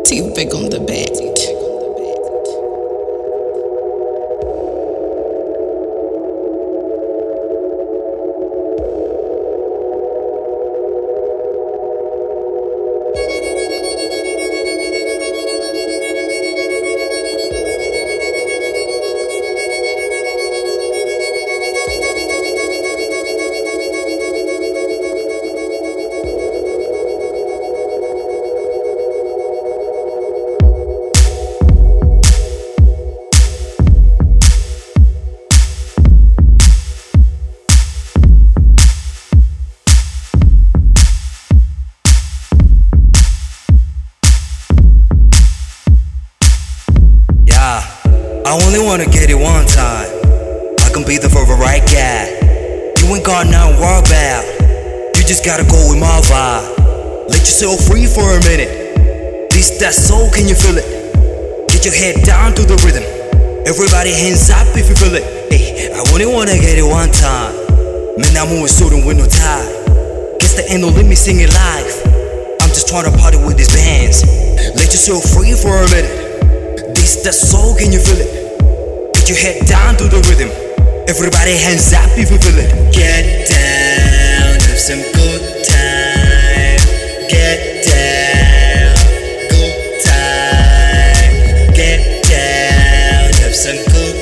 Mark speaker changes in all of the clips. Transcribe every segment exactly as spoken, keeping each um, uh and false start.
Speaker 1: T-Vic on the beat.
Speaker 2: I only wanna get it one time. I can be the for the right guy. You ain't got nothing to worry about. You just gotta go with my vibe. Let yourself free for a minute. This that soul, can you feel it? Get your head down to the rhythm. Everybody hands up if you feel it. Hey, I only wanna get it one time. Man, I'm moving suiting with no tie. Guess the end will let me sing it live. I'm just trying to party with these bands. Let yourself free for a minute. This that soul, can you feel it? Get your head down to the rhythm. Everybody hands up if you feel it.
Speaker 3: Get down, have some good time. Get down, good time. Get down, have some good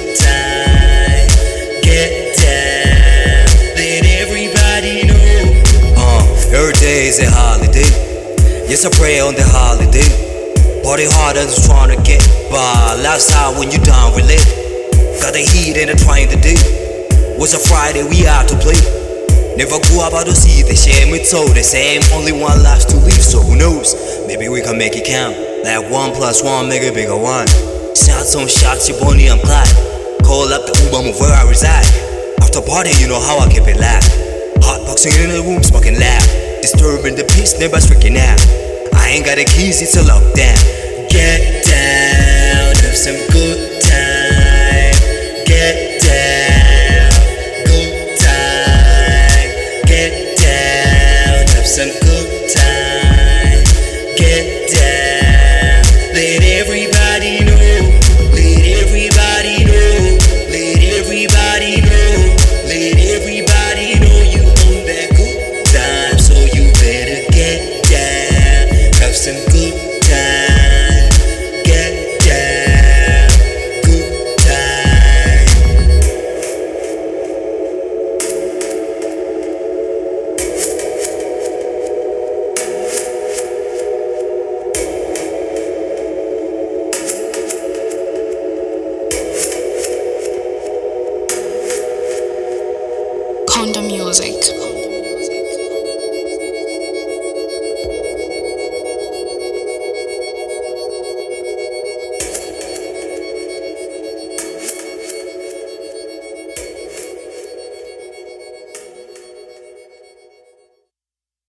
Speaker 3: time. Get down, let everybody know.
Speaker 2: Uh, every day is a holiday. Yes, I pray on the holiday. Party harder than trying to get by. Life's hard when you down with it. Got the heat and I'm trying to do. Was a Friday, we out to play. Never go about to see the shame. It's all the same, only one life to live, so who knows? Maybe we can make it count. Like one plus one, make a bigger one. Shots on shots, you Bonnie, I'm Clyde. Call up the Uber, move where I reside. After party, you know how I keep it live. Hotboxing in the room, smoking loud. Disturbing the peace, never freaking out. I ain't got the keys, it's a lockdown.
Speaker 3: Get down, have some good time. Get down, good time. Get down, have some good time. Get down, let everybody know. Let everybody know. Let everybody know. Let everybody know you on that good time. So you better get down, have some good time. Get down, good time.
Speaker 1: Conda Music.